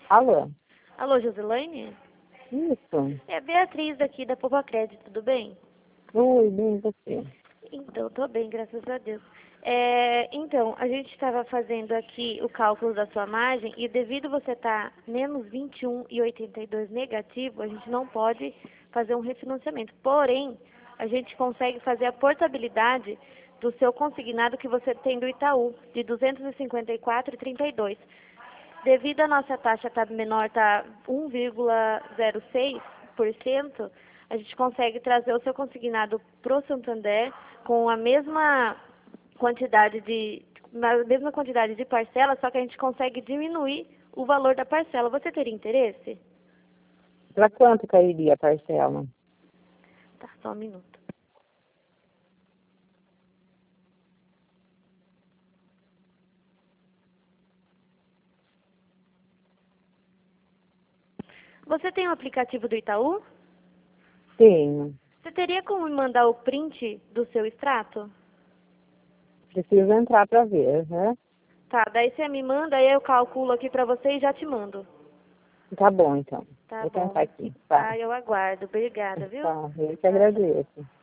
Alô? Alô, Josilaine? Isso. É a Beatriz daqui da Poupa Crédito, tudo bem? Oi, bem você. Então, tô bem, graças a Deus. Então, a gente estava fazendo aqui o cálculo da sua margem e devido você estar menos 21,82 negativo, a gente não pode fazer um refinanciamento. Porém, a gente consegue fazer a portabilidade do seu consignado que você tem do Itaú, de 254,32. Devido a nossa taxa estar menor, está 1,06%, a gente consegue trazer o seu consignado para o Santander com a mesma quantidade de parcela, só que a gente consegue diminuir o valor da parcela. Você teria interesse? Para quanto cairia a parcela? Tá, só um minuto. Você tem o aplicativo do Itaú? Tenho. Você teria como me mandar o print do seu extrato? Preciso entrar para ver, né? Tá, daí você me manda, aí eu calculo aqui pra você e já te mando. Tá bom, então. Tá Vou bom. tentar aqui. Tá. Eu aguardo. Obrigada, viu? Tá, eu que agradeço.